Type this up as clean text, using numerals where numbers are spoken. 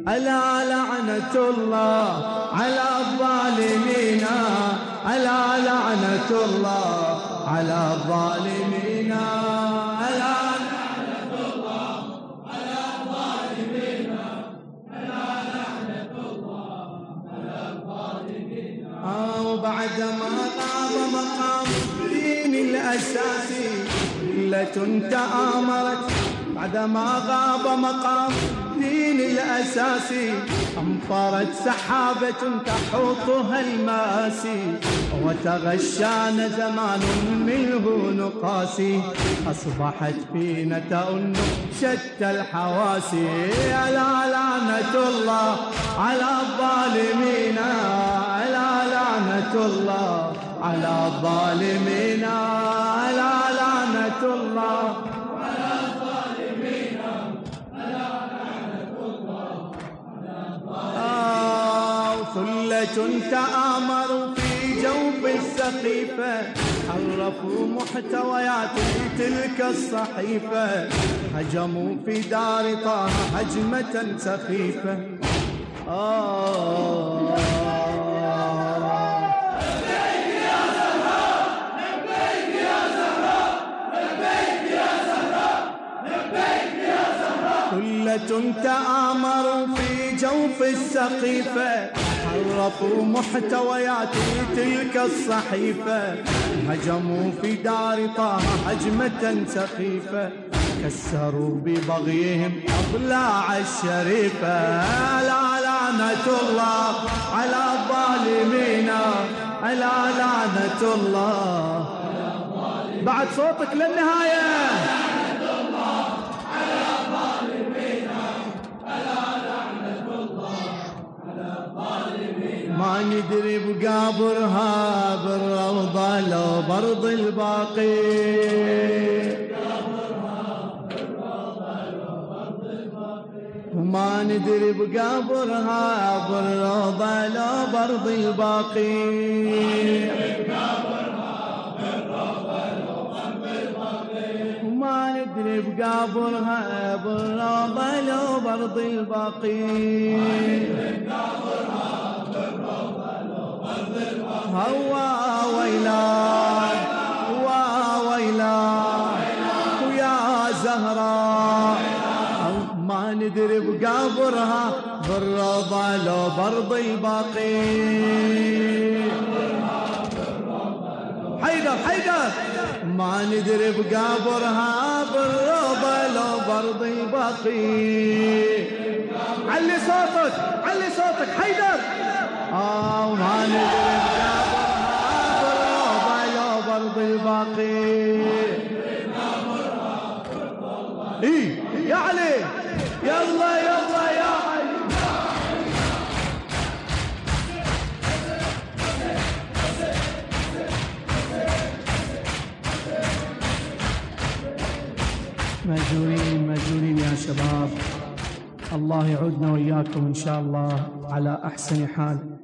ألا لعنة الله على الظالمين، ألا لعنة الله على الظالمين، ألا لعنة الله على الظالمين، ألا لعنة الله على الظالمين. وبعدما غاب مقام الدين الأساسي ملة تآمرت، بعدما غاب مقام الدين الأساسي أمطرت سحابة تحوطها المآسي، وتغشانا زمان منه نقاسي، أصبحت فينا تؤن شتى الحواسي. ألا لعنة الله على الظالمين، ألا لعنة الله على الظالمين، ألا لعنة الله على الظالمين، ألا لعنة الله على الظالمين. ثلة تآمروا في جوف السقيفة، حرفوا محتويات تلك الصحيفة، هجموا في دار طه هجمة سخيفة. ثلة تآمروا في جوف السقيفة، حرفوا محتويات تلك الصحيفة، هجموا في دار طه هجمة سخيفة، كسروا ببغيهم أضلاع الشريفة. ألا لعنة الله على الظالمين، ألا لعنة الله. بعد صوتك للنهاية. ما ندري بقابرها بالروضة لو برض الباقي، وما ندري بقابرها بالروضة لو برض الباقي، وما ندري بقابرها بالروضة لو برض الباقي. هوا ويلاك ويا زهراء، ما ندري بقابرها بالروضة لو برض الباقي. حيدر ما ندري بقابرها بالروضة لو برض الباقي. علي صوتك حيدر. وما ندري بقابرها بالروضة لو برض الباقي. يا علي يلا يا علي. مأجورين يا شباب، الله يعودنا وإياكم إن شاء الله على أحسن حال.